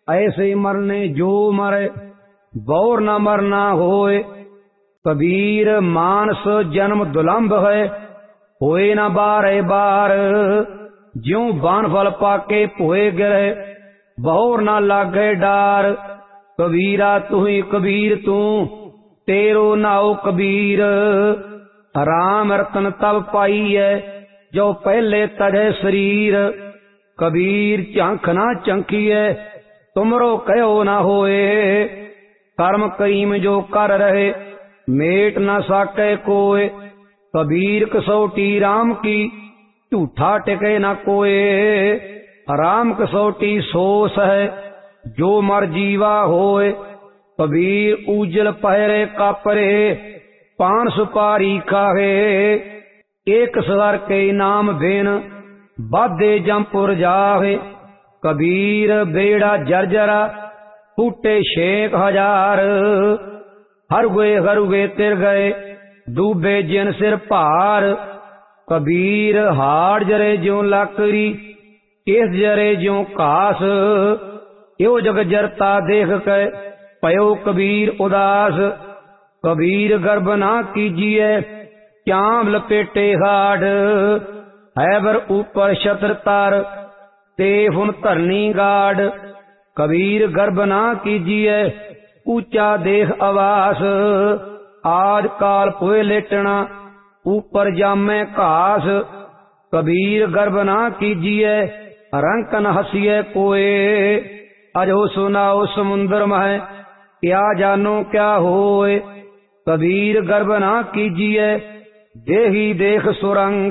ऐसे मरने जो मरे बौर न मरना होए। कबीर मानस जन्म दुलंभ है होए न बारे बार। ज्यों बान फल पाके पोए गिरे बौर न लागे डार। कबीरा तू ही कबीर तू तेरो नाओ कबीर। राम रतन तब पाई है जो पहले तजे शरीर। कबीर झंख ना झंखिए तुमरो कहो न होए। कर्म करीम जो कर रहे मेट न साके कोय। कबीर कसौटी राम की झूठा टिके न कोय। राम कसौटी सोस है जो मर जीवा होए। कबीर उजल पहरे कापरे पान सुपारी खाहे। एक सर के नाम बिन बाधे जमपुर जाहे। कबीर बेड़ा जर्जरा फूटे 6,000। हर हुए तिर गए डूबे जिन सिर भार। कबीर हाड़ जरे ज्यों लकड़ी केस जरे ज्यों घास। यो जग जरता देख के पयो कबीर उदास। कबीर गर्भ ना कीजिए चाम लपेटे हाड़। हैबर ऊपर छत्र तार ते हुन धरनी गाड़। कबीर गर्भ ना कीजिए ऊंचा देख आवास। आज काल पोए लेटना ऊपर जामे घास। कबीर गर्भ ना कीजिए रंक न हसीए कोए। अजो सुनाओ समुंदर मह क्या जानो क्या होए। कबीर गर्भ ना कीजिए देही देख सुरंग।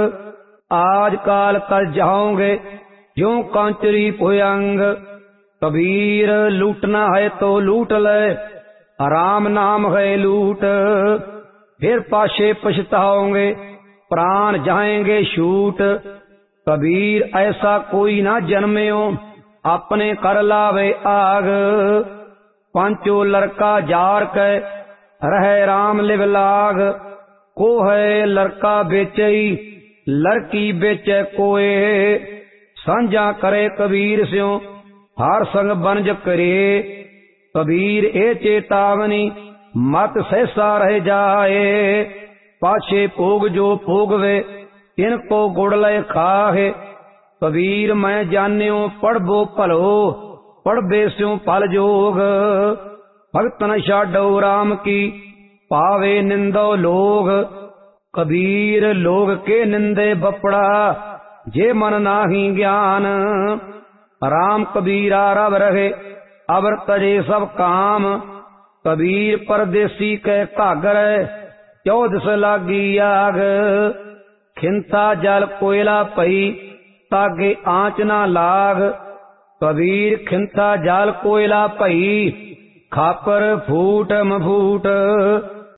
आज काल कर जाओगे ज्यों कांचरी भुयंग। कबीर लूटना है तो लूट ले राम नाम है लूट। फिर पाछे पछताओगे प्राण जाएंगे छूट। कबीर ऐसा कोई ना जन्म्यो अपने कर लावे आग। पांचो लड़का जार के रहे राम लिव लाग। को है लड़का बेचई लड़की बेचे कोए। सांझा करे कबीर स्यों हर संग बनज करे। कबीर ए चेतावनी मत सहसा रह जाए। पाछे भोग जो भोगवे इनको गुड़ लय खाहे। कबीर मैं जान्यो पढ़बो भलो पढ़बे स्यों फल जोग। भगत न छाडो राम की पावे निंदो लोग। कबीर लोग के निंदे बपड़ा जे मन नाही ज्ञान। राम कबीरा रब रहे अबर तजे सब काम। कबीर परदेसी के घागर 14 लागी आग। खिंता जल कोयला पई तागे आंच ना लाग। कबीर खिंता जल कोयला पई खापर फूट मफूट।